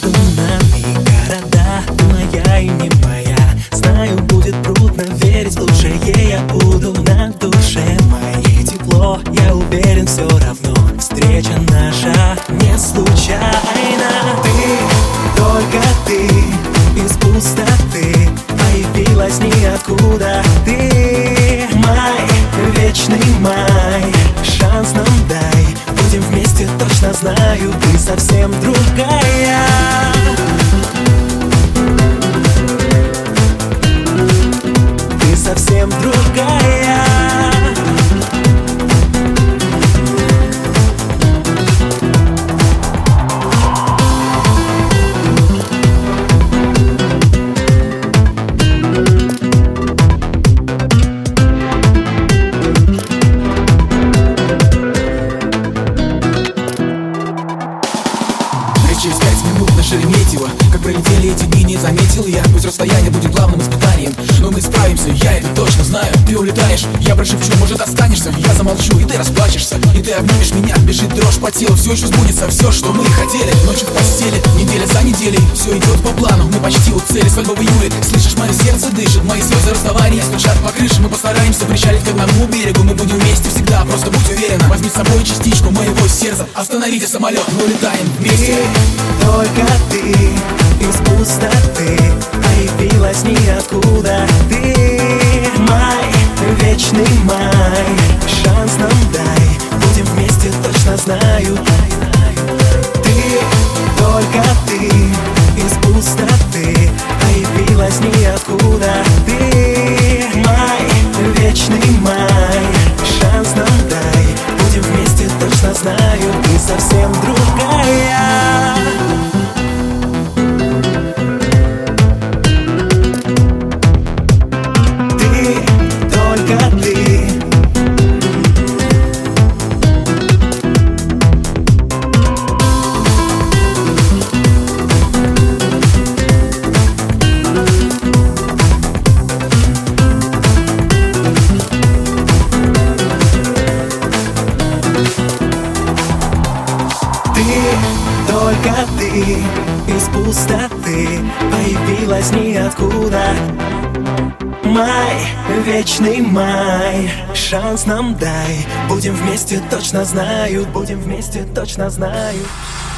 между нами города, ты моя и не моя. Знаю, будет трудно верить, в лучшее я буду на душе моей тепло. Я уверен, все равно встреча наша не случайна. Ты, только ты, из пустоты появилась ниоткуда. Ты май, вечный май, шанс нам дай. Будем вместе, точно знаю, ты совсем другая. Ты совсем другая. Через 5 минут на Шереметьево. Как пролетели эти дни, не заметил я. Пусть расстояние будет главным испытанием, но мы справимся, я это точно знаю. Ты улетаешь, я прошепчу, может останешься. Я замолчу, и ты расплачешься, и ты обнимешь меня. Бежит дрожь по телу, все еще сбудется все, что мы хотели. Ночью в постели, неделя за неделей, все идет по плану, мы почти у цели. Свадьба в июле, слышишь, мое сердце дышит. Мои слезы расставания стучат по крыше. Мы постараемся причалить к одному берегу. Мы будем вместе всегда, просто будь уверена. Возьми с собой частичку моего сердца. Остановите самолет, мы улетаем вместе. Только ты, из пустоты появилась ниоткуда. Ты май, вечный май, шанс нам дай. Будем вместе, точно знаю. Ты, только ты, из пустоты появилась ниоткуда. Ты май, вечный май, шанс нам дай. Будем вместе, точно знаю, ты совсем другая. Только ты, из пустоты появилась ниоткуда. Май, вечный май, шанс нам дай. Будем вместе, точно знаю. Будем вместе, точно знаю.